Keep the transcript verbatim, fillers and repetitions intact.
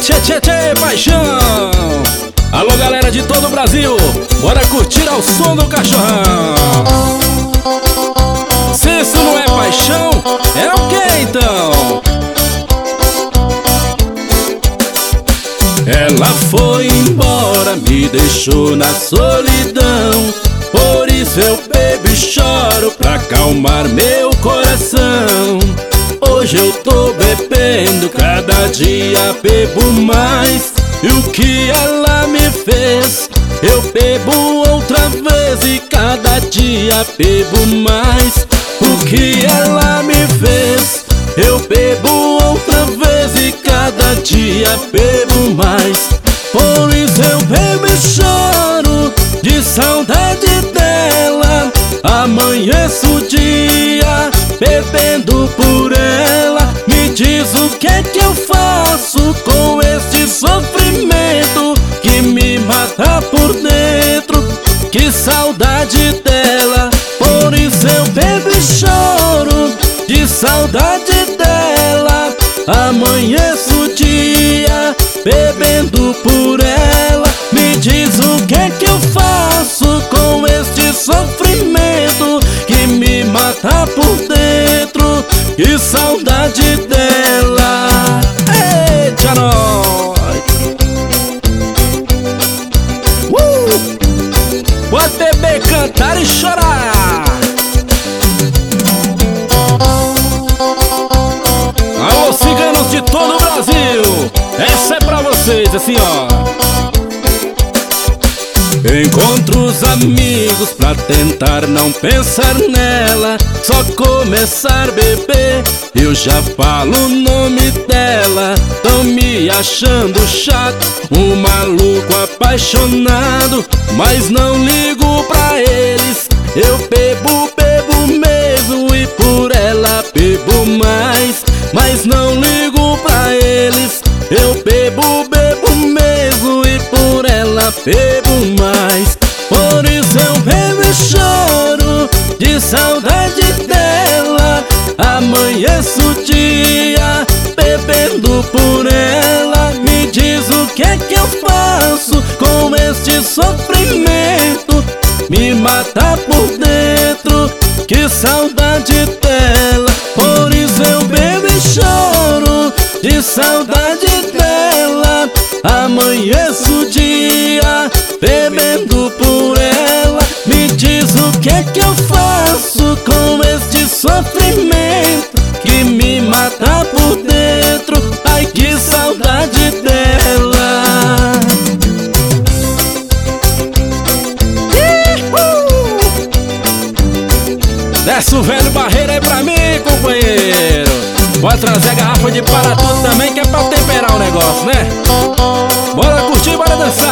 tchê, tchê, tchê, paixão. Alô, galera de todo o Brasil, bora curtir ao som do Cachorrão. Se isso não é paixão, é o que então? Ela foi embora, me deixou na solidão. Por isso eu bebo e choro pra acalmar meu coração. Hoje eu tô bebendo, cada dia bebo mais. E o que ela me fez, eu bebo outra vez. E cada dia bebo mais. O que ela me fez, eu bebo outra vez. E cada dia bebo mais. Por isso eu bebo e choro de saudade dela. Amanheço o dia bebendo por ela. Me diz o que é que eu faço com este sofrimento que me mata por dentro. Que saudade dela. Por isso eu bebo e choro de saudade dela. Amanheço o dia bebendo por ela. Me diz o que é que eu faço com este sofrimento que me mata por dentro. Que saudade dela. Eita, nós! Uh! Pode beber, cantar e chorar. Alô, ciganos de todo o Brasil, essa é pra vocês, assim ó. Encontro os amigos pra tentar não pensar nela. Só começar a beber, eu já falo o nome dela. Tão me achando chato, um maluco apaixonado. Mas não ligo pra eles, eu bebo, bebo mesmo. E por ela bebo mais. Mas não ligo pra eles, eu bebo, bebo mesmo. E por ela bebo mais. Por isso eu bebo e choro de saudade dela. Amanheço o dia bebendo por ela. Me diz o que é que eu faço com este sofrimento me mata por dentro. Que saudade dela. Por isso eu bebo e choro de saudade dela. Amanheço o dia bebendo por ela. Me diz o que é que eu faço com este sofrimento que me mata por dentro. Ai, que saudade dela. Desce o velho barreiro aí pra mim, companheiro. Pode trazer a garrafa de para tudo também, que é pra temperar o negócio, né? Bora curtir, bora dançar.